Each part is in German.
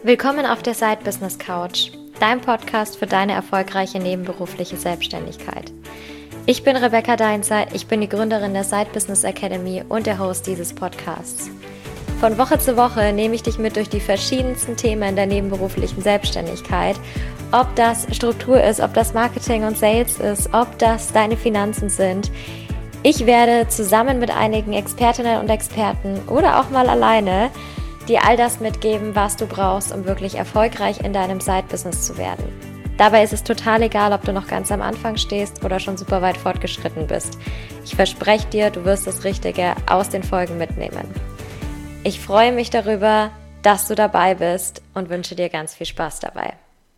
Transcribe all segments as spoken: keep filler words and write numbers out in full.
Willkommen auf der Side Business Couch, dein Podcast für deine erfolgreiche nebenberufliche Selbstständigkeit. Ich bin Rebecca Deinzer, ich bin die Gründerin der Side Business Academy und der Host dieses Podcasts. Von Woche zu Woche nehme ich dich mit durch die verschiedensten Themen der nebenberuflichen Selbstständigkeit. Ob das Struktur ist, ob das Marketing und Sales ist, ob das deine Finanzen sind. Ich werde zusammen mit einigen Expertinnen und Experten oder auch mal alleine dir all das mitgeben, was du brauchst, um wirklich erfolgreich in deinem Side-Business zu werden. Dabei ist es total egal, ob du noch ganz am Anfang stehst oder schon super weit fortgeschritten bist. Ich verspreche dir, du wirst das Richtige aus den Folgen mitnehmen. Ich freue mich darüber, dass du dabei bist und wünsche dir ganz viel Spaß dabei.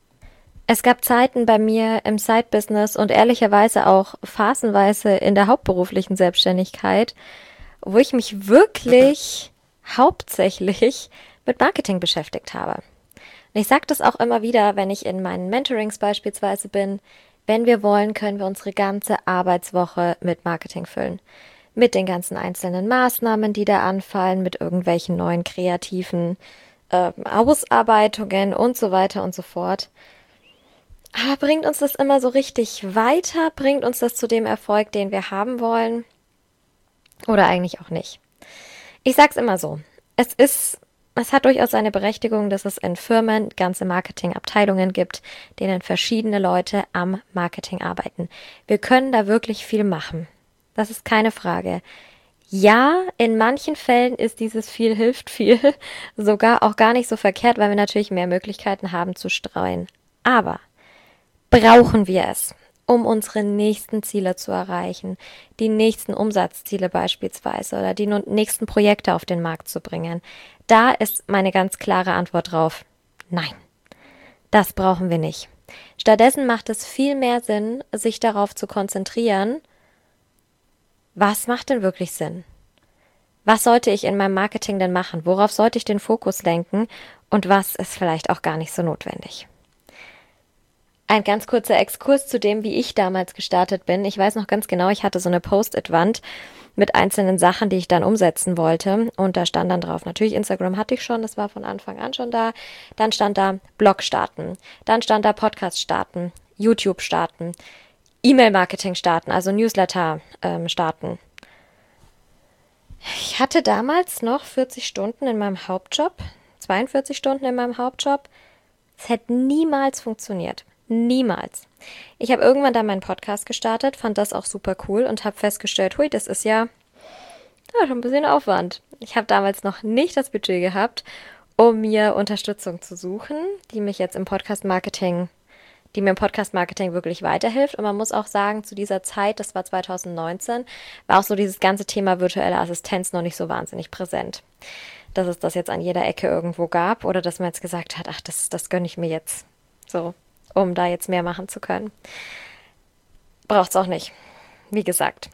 Es gab Zeiten bei mir im Side-Business und ehrlicherweise auch phasenweise in der hauptberuflichen Selbstständigkeit, wo ich mich wirklich hauptsächlich mit Marketing beschäftigt habe. Und ich sage das auch immer wieder, wenn ich in meinen Mentorings beispielsweise bin. Wenn wir wollen, können wir unsere ganze Arbeitswoche mit Marketing füllen. Mit den ganzen einzelnen Maßnahmen, die da anfallen, mit irgendwelchen neuen kreativen äh, Ausarbeitungen und so weiter und so fort. Aber bringt uns das immer so richtig weiter? Bringt uns das zu dem Erfolg, den wir haben wollen? Oder eigentlich auch nicht? Ich sag's immer so, es ist, es hat durchaus seine Berechtigung, dass es in Firmen ganze Marketingabteilungen gibt, denen verschiedene Leute am Marketing arbeiten. Wir können da wirklich viel machen. Das ist keine Frage. Ja, in manchen Fällen ist dieses viel hilft viel sogar auch gar nicht so verkehrt, weil wir natürlich mehr Möglichkeiten haben zu streuen. Aber brauchen wir es, um unsere nächsten Ziele zu erreichen, die nächsten Umsatzziele beispielsweise oder die nächsten Projekte auf den Markt zu bringen? Da ist meine ganz klare Antwort drauf: Nein, das brauchen wir nicht. Stattdessen macht es viel mehr Sinn, sich darauf zu konzentrieren, was macht denn wirklich Sinn? Was sollte ich in meinem Marketing denn machen? Worauf sollte ich den Fokus lenken? Und was ist vielleicht auch gar nicht so notwendig? Ein ganz kurzer Exkurs zu dem, wie ich damals gestartet bin. Ich weiß noch ganz genau, ich hatte so eine Post-it-Wand mit einzelnen Sachen, die ich dann umsetzen wollte. Und da stand dann drauf, natürlich Instagram hatte ich schon, das war von Anfang an schon da. Dann stand da Blog starten. Dann stand da Podcast starten, YouTube starten, E-Mail-Marketing starten, also Newsletter ähm, starten. Ich hatte damals noch vierzig Stunden in meinem Hauptjob, zweiundvierzig Stunden in meinem Hauptjob. Es hätte niemals funktioniert. Niemals. Ich habe irgendwann dann meinen Podcast gestartet, fand das auch super cool und habe festgestellt, hui, das ist ja, ja schon ein bisschen Aufwand. Ich habe damals noch nicht das Budget gehabt, um mir Unterstützung zu suchen, die mich jetzt im Podcast-Marketing, die mir im Podcast-Marketing wirklich weiterhilft. Und man muss auch sagen, zu dieser Zeit, das war zwanzig neunzehn, war auch so dieses ganze Thema virtuelle Assistenz noch nicht so wahnsinnig präsent. Dass es das jetzt an jeder Ecke irgendwo gab oder dass man jetzt gesagt hat, ach, das, das gönne ich mir jetzt so, um da jetzt mehr machen zu können. Braucht's auch nicht, wie gesagt.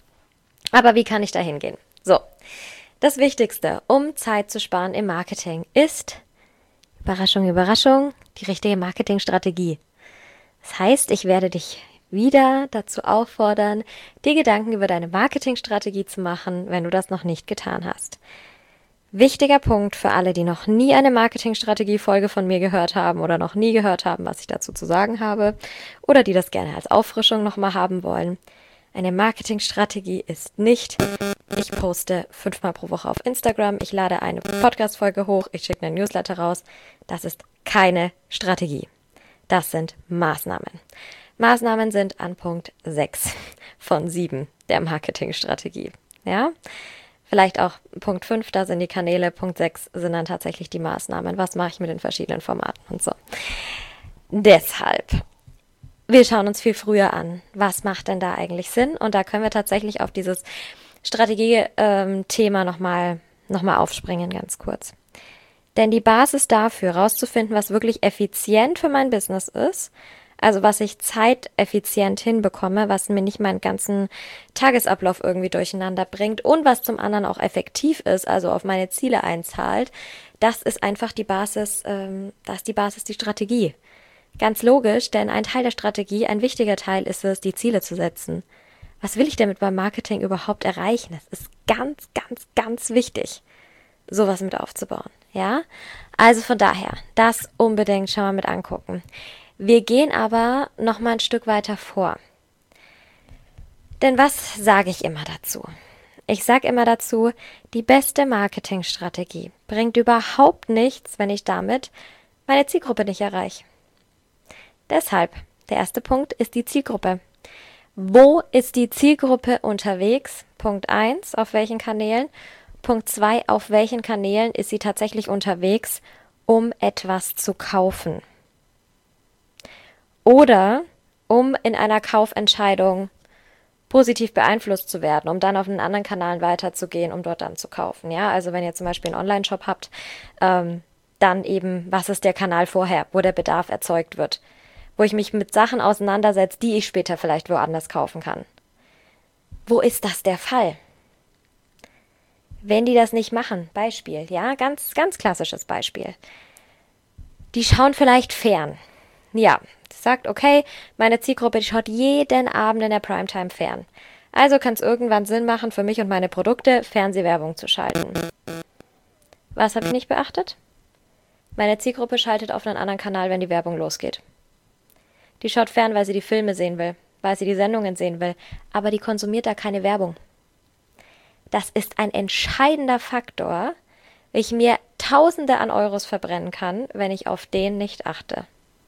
Aber wie kann ich da hingehen? So, das Wichtigste, um Zeit zu sparen im Marketing, ist, Überraschung, Überraschung, die richtige Marketingstrategie. Das heißt, ich werde dich wieder dazu auffordern, dir Gedanken über deine Marketingstrategie zu machen, wenn du das noch nicht getan hast. Wichtiger Punkt für alle, die noch nie eine Marketingstrategie-Folge von mir gehört haben oder noch nie gehört haben, was ich dazu zu sagen habe oder die das gerne als Auffrischung nochmal haben wollen. Eine Marketingstrategie ist nicht, ich poste fünfmal pro Woche auf Instagram, ich lade eine Podcast-Folge hoch, ich schicke einen Newsletter raus. Das ist keine Strategie. Das sind Maßnahmen. Maßnahmen sind an Punkt sechs von sieben der Marketingstrategie. Ja? Vielleicht auch Punkt fünf, da sind die Kanäle. Punkt sechs sind dann tatsächlich die Maßnahmen. Was mache ich mit den verschiedenen Formaten und so. Deshalb, wir schauen uns viel früher an. Was macht denn da eigentlich Sinn? Und da können wir tatsächlich auf dieses Strategie-Thema nochmal noch mal aufspringen, ganz kurz. Denn die Basis dafür, rauszufinden, was wirklich effizient für mein Business ist, also was ich zeiteffizient hinbekomme, was mir nicht meinen ganzen Tagesablauf irgendwie durcheinander bringt und was zum anderen auch effektiv ist, also auf meine Ziele einzahlt, das ist einfach die Basis, ähm, das ist die Basis, die Strategie. Ganz logisch, denn ein Teil der Strategie, ein wichtiger Teil ist es, die Ziele zu setzen. Was will ich damit beim Marketing überhaupt erreichen? Das ist ganz, ganz, ganz wichtig, sowas mit aufzubauen. Ja, also von daher, das unbedingt schon mal mit angucken. Wir gehen aber noch mal ein Stück weiter vor. Denn was sage ich immer dazu? Ich sage immer dazu, die beste Marketingstrategie bringt überhaupt nichts, wenn ich damit meine Zielgruppe nicht erreiche. Deshalb, der erste Punkt ist die Zielgruppe. Wo ist die Zielgruppe unterwegs? Punkt eins, auf welchen Kanälen? Punkt zwei, auf welchen Kanälen ist sie tatsächlich unterwegs, um etwas zu kaufen? Oder um in einer Kaufentscheidung positiv beeinflusst zu werden, um dann auf einen anderen Kanal weiterzugehen, um dort dann zu kaufen. Ja, also wenn ihr zum Beispiel einen Online-Shop habt, ähm, dann eben, was ist der Kanal vorher, wo der Bedarf erzeugt wird, wo ich mich mit Sachen auseinandersetze, die ich später vielleicht woanders kaufen kann. Wo ist das der Fall? Wenn die das nicht machen, Beispiel, ja, ganz, ganz klassisches Beispiel. Die schauen vielleicht fern. Ja, sagt, okay, meine Zielgruppe, die schaut jeden Abend in der Primetime fern. Also kann es irgendwann Sinn machen, für mich und meine Produkte Fernsehwerbung zu schalten. Was habe ich nicht beachtet? Meine Zielgruppe schaltet auf einen anderen Kanal, wenn die Werbung losgeht. Die schaut fern, weil sie die Filme sehen will, weil sie die Sendungen sehen will, aber die konsumiert da keine Werbung. Das ist ein entscheidender Faktor, wie ich mir Tausende an Euros verbrennen kann, wenn ich auf den nicht achte.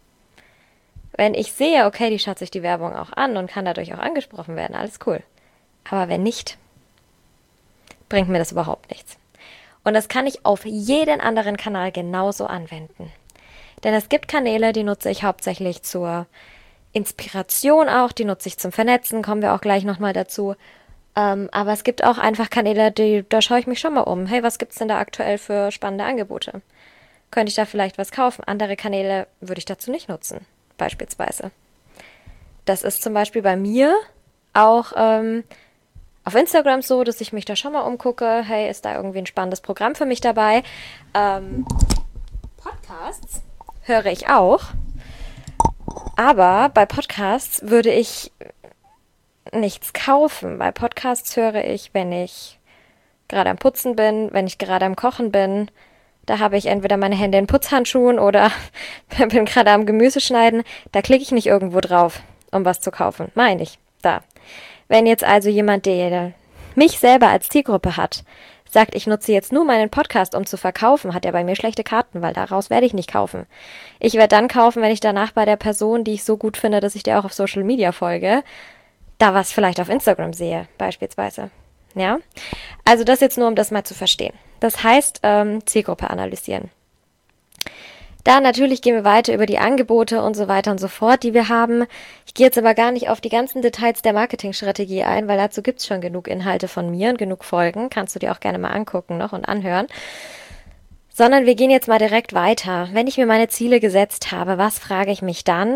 Wenn ich sehe, okay, die schaut sich die Werbung auch an und kann dadurch auch angesprochen werden, alles cool. Aber wenn nicht, bringt mir das überhaupt nichts. Und das kann ich auf jeden anderen Kanal genauso anwenden. Denn es gibt Kanäle, die nutze ich hauptsächlich zur Inspiration auch, die nutze ich zum Vernetzen, kommen wir auch gleich nochmal dazu. Ähm, aber es gibt auch einfach Kanäle, die, da schaue ich mich schon mal um. Hey, was gibt's denn da aktuell für spannende Angebote? Könnte ich da vielleicht was kaufen? Andere Kanäle würde ich dazu nicht nutzen, beispielsweise. Das ist zum Beispiel bei mir auch ähm, auf Instagram so, dass ich mich da schon mal umgucke. Hey, ist da irgendwie ein spannendes Programm für mich dabei? Ähm, Podcasts höre ich auch. Aber bei Podcasts würde ich nichts kaufen. Bei Podcasts höre ich, wenn ich gerade am Putzen bin, wenn ich gerade am Kochen bin. Da habe ich entweder meine Hände in Putzhandschuhen oder bin gerade am Gemüse schneiden. Da klicke ich nicht irgendwo drauf, um was zu kaufen. Meine ich. Da. Wenn jetzt also jemand, der mich selber als Zielgruppe hat, sagt, ich nutze jetzt nur meinen Podcast, um zu verkaufen, hat er bei mir schlechte Karten, weil daraus werde ich nicht kaufen. Ich werde dann kaufen, wenn ich danach bei der Person, die ich so gut finde, dass ich der auch auf Social Media folge, da was vielleicht auf Instagram sehe, beispielsweise. Ja? Also das jetzt nur, um das mal zu verstehen. Das heißt, ähm, Zielgruppe analysieren. Dann natürlich gehen wir weiter über die Angebote und so weiter und so fort, die wir haben. Ich gehe jetzt aber gar nicht auf die ganzen Details der Marketingstrategie ein, weil dazu gibt's schon genug Inhalte von mir und genug Folgen. Kannst du dir auch gerne mal angucken noch und anhören. Sondern wir gehen jetzt mal direkt weiter. Wenn ich mir meine Ziele gesetzt habe, was frage ich mich dann?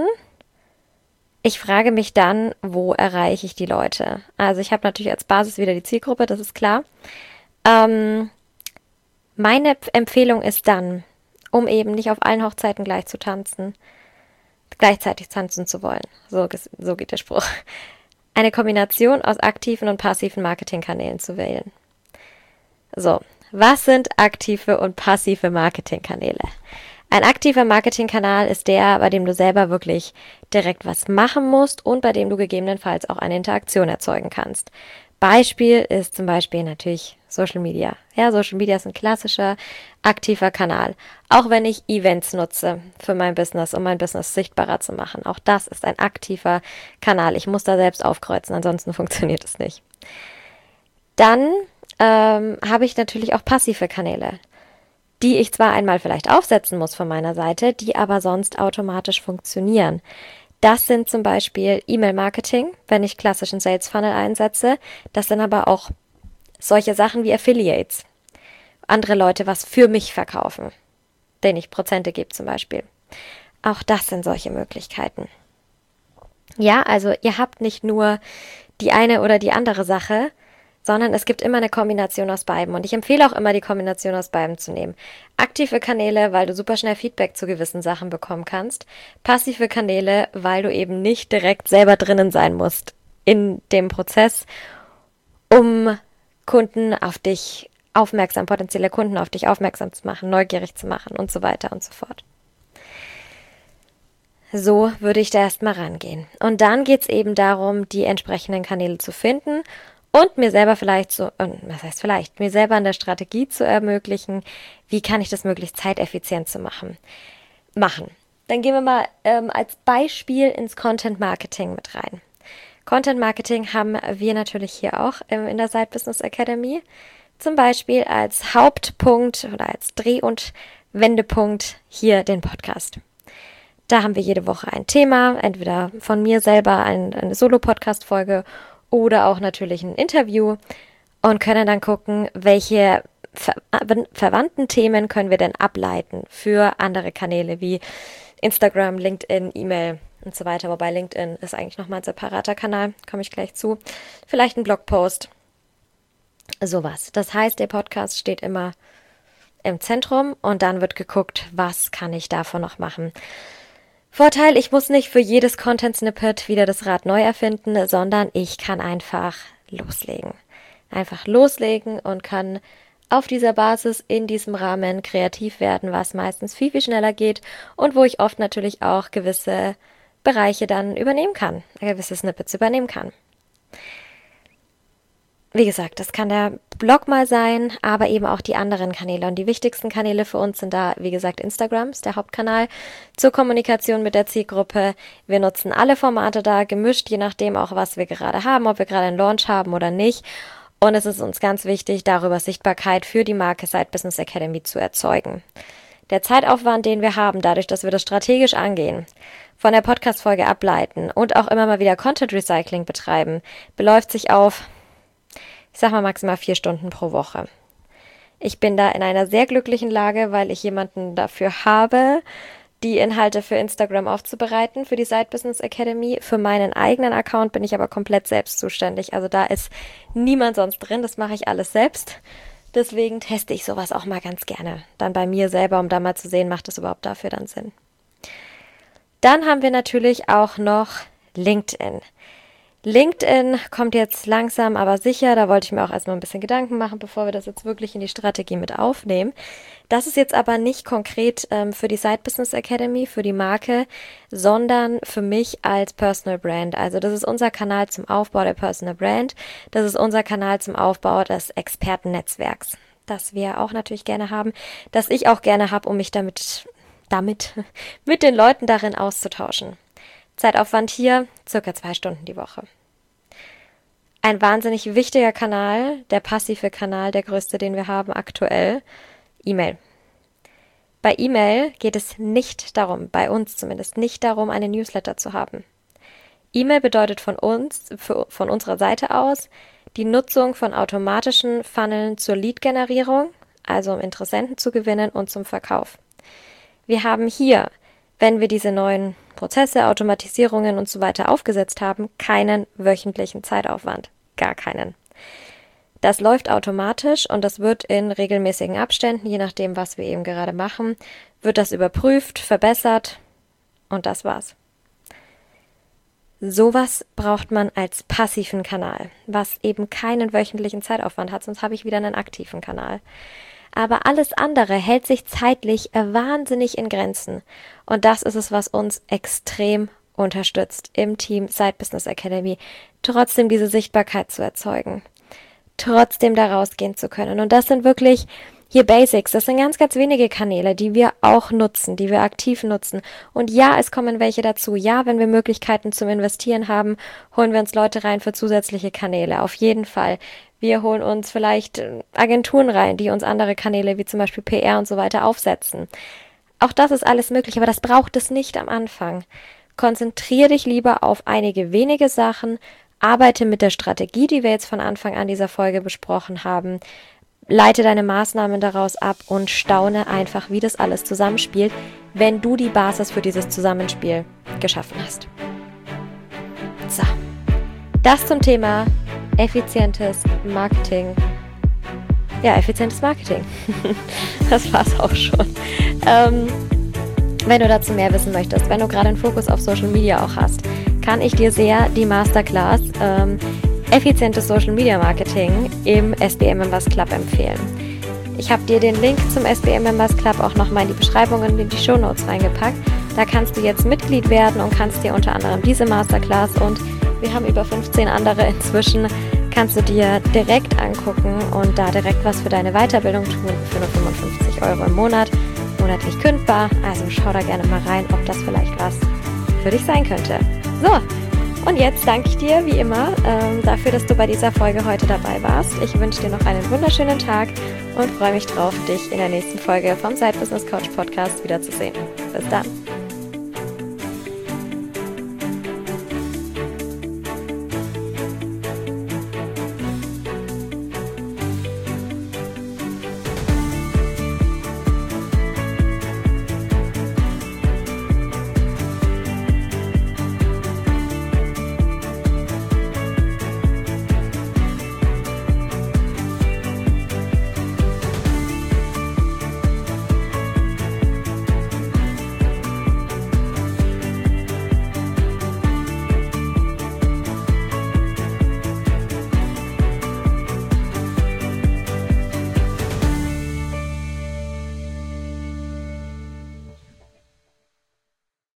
Ich frage mich dann, wo erreiche ich die Leute? Also ich habe natürlich als Basis wieder die Zielgruppe, das ist klar. Ähm, meine Empfehlung ist dann, um eben nicht auf allen Hochzeiten gleich zu tanzen, gleichzeitig tanzen zu wollen. So, so geht der Spruch. Eine Kombination aus aktiven und passiven Marketingkanälen zu wählen. So, was sind aktive und passive Marketingkanäle? Ein aktiver Marketingkanal ist der, bei dem du selber wirklich direkt was machen musst und bei dem du gegebenenfalls auch eine Interaktion erzeugen kannst. Beispiel ist zum Beispiel natürlich Social Media. Ja, Social Media ist ein klassischer, aktiver Kanal. Auch wenn ich Events nutze für mein Business, um mein Business sichtbarer zu machen. Auch das ist ein aktiver Kanal. Ich muss da selbst aufkreuzen, ansonsten funktioniert es nicht. Dann ähm, habe ich natürlich auch passive Kanäle, die ich zwar einmal vielleicht aufsetzen muss von meiner Seite, die aber sonst automatisch funktionieren. Das sind zum Beispiel E-Mail-Marketing, wenn ich klassischen Sales-Funnel einsetze. Das sind aber auch solche Sachen wie Affiliates. Andere Leute was für mich verkaufen, denen ich Prozente gebe zum Beispiel. Auch das sind solche Möglichkeiten. Ja, also ihr habt nicht nur die eine oder die andere Sache, sondern es gibt immer eine Kombination aus beiden. Und ich empfehle auch immer, die Kombination aus beiden zu nehmen. Aktive Kanäle, weil du super schnell Feedback zu gewissen Sachen bekommen kannst. Passive Kanäle, weil du eben nicht direkt selber drinnen sein musst in dem Prozess, um Kunden auf dich aufmerksam, potenzielle Kunden auf dich aufmerksam zu machen, neugierig zu machen und so weiter und so fort. So würde ich da erstmal rangehen. Und dann geht es eben darum, die entsprechenden Kanäle zu finden und mir selber vielleicht so, was heißt vielleicht, mir selber an der Strategie zu ermöglichen, wie kann ich das möglichst zeiteffizient zu machen. machen. Dann gehen wir mal ähm, als Beispiel ins Content Marketing mit rein. Content Marketing haben wir natürlich hier auch ähm, in der Side Business Academy. Zum Beispiel als Hauptpunkt oder als Dreh- und Wendepunkt hier den Podcast. Da haben wir jede Woche ein Thema, entweder von mir selber ein, eine Solo-Podcast-Folge oder auch natürlich ein Interview und können dann gucken, welche ver- verwandten Themen können wir denn ableiten für andere Kanäle wie Instagram, LinkedIn, E-Mail und so weiter. Wobei LinkedIn ist eigentlich nochmal ein separater Kanal, komme ich gleich zu. Vielleicht ein Blogpost, sowas. Das heißt, der Podcast steht immer im Zentrum und dann wird geguckt, was kann ich davon noch machen. Vorteil, ich muss nicht für jedes Content-Snippet wieder das Rad neu erfinden, sondern ich kann einfach loslegen. Einfach loslegen und kann auf dieser Basis in diesem Rahmen kreativ werden, was meistens viel, viel schneller geht und wo ich oft natürlich auch gewisse Bereiche dann übernehmen kann, gewisse Snippets übernehmen kann. Wie gesagt, das kann der Blog mal sein, aber eben auch die anderen Kanäle. Und die wichtigsten Kanäle für uns sind da, wie gesagt, Instagram ist der Hauptkanal zur Kommunikation mit der Zielgruppe. Wir nutzen alle Formate da, gemischt, je nachdem auch, was wir gerade haben, ob wir gerade einen Launch haben oder nicht. Und es ist uns ganz wichtig, darüber Sichtbarkeit für die Marke Side Business Academy zu erzeugen. Der Zeitaufwand, den wir haben, dadurch, dass wir das strategisch angehen, von der Podcast-Folge ableiten und auch immer mal wieder Content Recycling betreiben, beläuft sich auf, ich sag mal maximal vier Stunden pro Woche. Ich bin da in einer sehr glücklichen Lage, weil ich jemanden dafür habe, die Inhalte für Instagram aufzubereiten, für die Side Business Academy. Für meinen eigenen Account bin ich aber komplett selbst zuständig. Also da ist niemand sonst drin, das mache ich alles selbst. Deswegen teste ich sowas auch mal ganz gerne. Dann bei mir selber, um da mal zu sehen, macht das überhaupt dafür dann Sinn. Dann haben wir natürlich auch noch LinkedIn. LinkedIn kommt jetzt langsam, aber sicher. Da wollte ich mir auch erstmal ein bisschen Gedanken machen, bevor wir das jetzt wirklich in die Strategie mit aufnehmen. Das ist jetzt aber nicht konkret ähm, für die Side Business Academy, für die Marke, sondern für mich als Personal Brand. Also das ist unser Kanal zum Aufbau der Personal Brand. Das ist unser Kanal zum Aufbau des Expertennetzwerks, das wir auch natürlich gerne haben, das ich auch gerne habe, um mich damit, damit mit den Leuten darin auszutauschen. Zeitaufwand hier, circa zwei Stunden die Woche. Ein wahnsinnig wichtiger Kanal, der passive Kanal, der größte, den wir haben aktuell, E-Mail. Bei E-Mail geht es nicht darum, bei uns zumindest nicht darum, eine Newsletter zu haben. E-Mail bedeutet von uns, für, von unserer Seite aus, die Nutzung von automatischen Funneln zur Lead-Generierung, also um Interessenten zu gewinnen und zum Verkauf. Wir haben hier, wenn wir diese neuen Prozesse, Automatisierungen und so weiter aufgesetzt haben, keinen wöchentlichen Zeitaufwand. Gar keinen. Das läuft automatisch und das wird in regelmäßigen Abständen, je nachdem, was wir eben gerade machen, wird das überprüft, verbessert und das war's. Sowas braucht man als passiven Kanal, was eben keinen wöchentlichen Zeitaufwand hat, sonst habe ich wieder einen aktiven Kanal. Aber alles andere hält sich zeitlich wahnsinnig in Grenzen. Und das ist es, was uns extrem unterstützt im Team Side Business Academy, trotzdem diese Sichtbarkeit zu erzeugen, trotzdem da rausgehen zu können. Und das sind wirklich hier Basics. Das sind ganz, ganz wenige Kanäle, die wir auch nutzen, die wir aktiv nutzen. Und ja, es kommen welche dazu. Ja, wenn wir Möglichkeiten zum Investieren haben, holen wir uns Leute rein für zusätzliche Kanäle. Auf jeden Fall. Wir holen uns vielleicht Agenturen rein, die uns andere Kanäle wie zum Beispiel P R und so weiter aufsetzen. Auch das ist alles möglich, aber das braucht es nicht am Anfang. Konzentriere dich lieber auf einige wenige Sachen, arbeite mit der Strategie, die wir jetzt von Anfang an dieser Folge besprochen haben, leite deine Maßnahmen daraus ab und staune einfach, wie das alles zusammenspielt, wenn du die Basis für dieses Zusammenspiel geschaffen hast. So, das zum Thema effizientes Marketing. Ja, effizientes Marketing. Das war's auch schon. Ähm, wenn du dazu mehr wissen möchtest, wenn du gerade einen Fokus auf Social Media auch hast, kann ich dir sehr die Masterclass ähm, Effizientes Social Media Marketing im S B M Members Club empfehlen. Ich habe dir den Link zum S B M Members Club auch nochmal in die Beschreibung und in die Shownotes reingepackt. Da kannst du jetzt Mitglied werden und kannst dir unter anderem diese Masterclass und wir haben über fünfzehn andere inzwischen, kannst du dir direkt angucken und da direkt was für deine Weiterbildung tun für nur fünfundfünfzig Euro im Monat, monatlich kündbar. Also schau da gerne mal rein, ob das vielleicht was für dich sein könnte. So, und jetzt danke ich dir wie immer ähm, dafür, dass du bei dieser Folge heute dabei warst. Ich wünsche dir noch einen wunderschönen Tag und freue mich drauf, dich in der nächsten Folge vom Side Business Coach Podcast wiederzusehen. Bis dann.